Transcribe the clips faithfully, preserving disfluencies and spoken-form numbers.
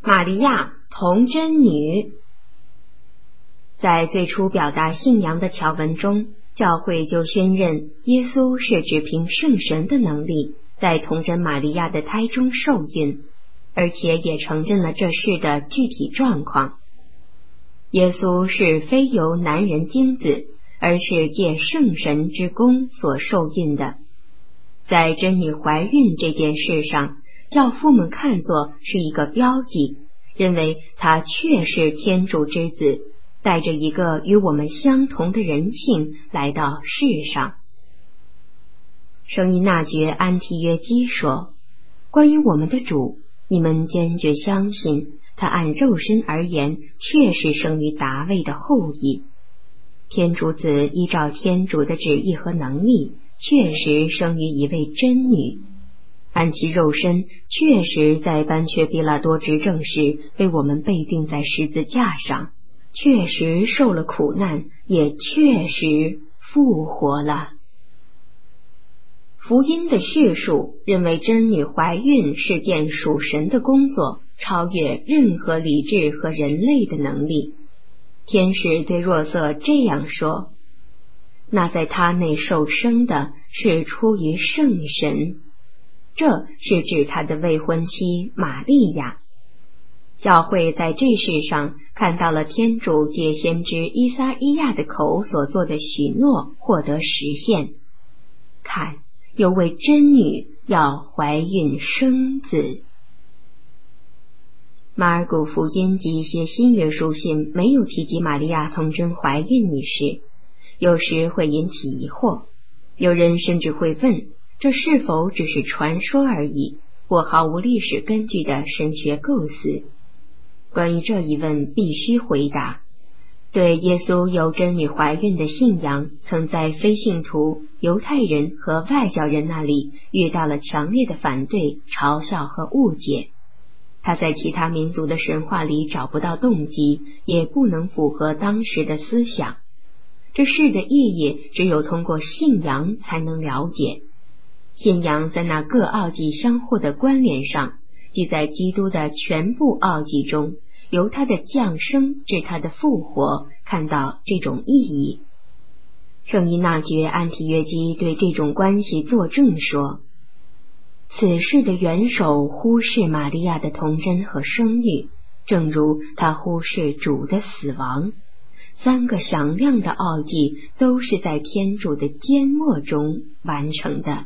玛利亚童真女。在最初表达信仰的条文中，教会就宣认耶稣是只凭圣神的能力在童真玛利亚的胎中受孕，而且也承认了这事的具体状况。耶稣是非由男人精子，而是借圣神之功所受孕的。在真女怀孕这件事上，教父们看作是一个标记，认为她确是天主之子，带着一个与我们相同的人性来到世上。圣依纳爵安提约基说，关于我们的主，你们坚决相信他按肉身而言确是生于达味的后裔。天主子依照天主的旨意和能力，确实生于一位真女，按其肉身确实在班却比拉多执政时为我们被钉在十字架上，确实受了苦难，也确实复活了。福音的叙述认为真女怀孕是件属神的工作，超越任何理智和人类的能力。天使对若瑟这样说，那在他内受生的是出于圣神，这是指他的未婚妻玛利亚。教会在这事上看到了天主借先知依撒依亚的口所做的许诺获得实现。看，有位真女要怀孕生子。马尔谷福音及一些新约书信没有提及玛利亚童真怀孕一事，有时会引起疑惑。有人甚至会问，这是否只是传说而已，或毫无历史根据的神学构思？关于这一问必须回答，对耶稣有真女怀孕的信仰曾在非信徒、犹太人和外教人那里遇到了强烈的反对、嘲笑和误解。他在其他民族的神话里找不到动机，也不能符合当时的思想。这事的意义只有通过信仰才能了解。信仰在那各奥迹相互的关联上，即在基督的全部奥迹中，由他的降生至他的复活，看到这种意义。圣依纳爵安提约基对这种关系作证说，此事的元首忽视玛利亚的童真和生育，正如他忽视主的死亡。三个响亮的奥迹都是在天主的缄默中完成的。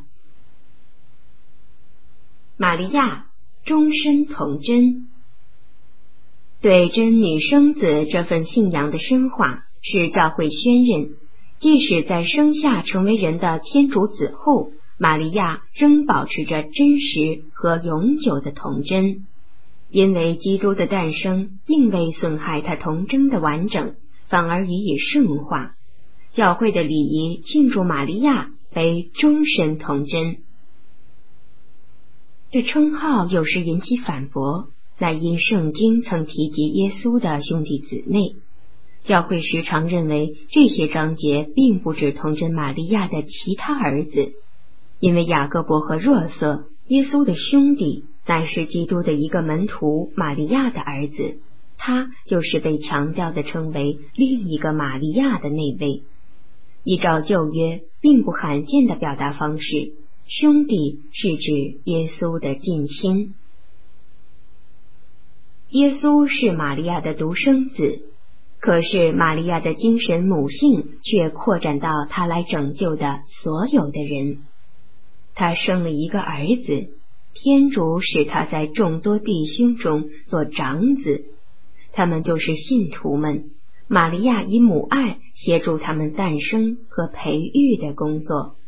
玛利亚终身童真。对真女生子这份信仰的深化，是教会宣认，即使在生下成为人的天主子后，玛利亚仍保持着真实和永久的童真。因为基督的诞生并未损害她童真的完整，反而予以圣化。教会的礼仪庆祝玛利亚为终身童真。这称号有时引起反驳，乃因圣经曾提及耶稣的兄弟姊妹。教会时常认为这些章节并不指童真玛利亚的其他儿子，因为雅各伯和若瑟，耶稣的兄弟，乃是基督的一个门徒玛利亚的儿子，他就是被强调的称为另一个玛利亚的那位。依照旧约并不罕见的表达方式，兄弟是指耶稣的近亲。耶稣是玛利亚的独生子，可是玛利亚的精神母性却扩展到他来拯救的所有的人。他生了一个儿子，天主使他在众多弟兄中做长子，他们就是信徒们。玛利亚以母爱协助他们诞生和培育的工作。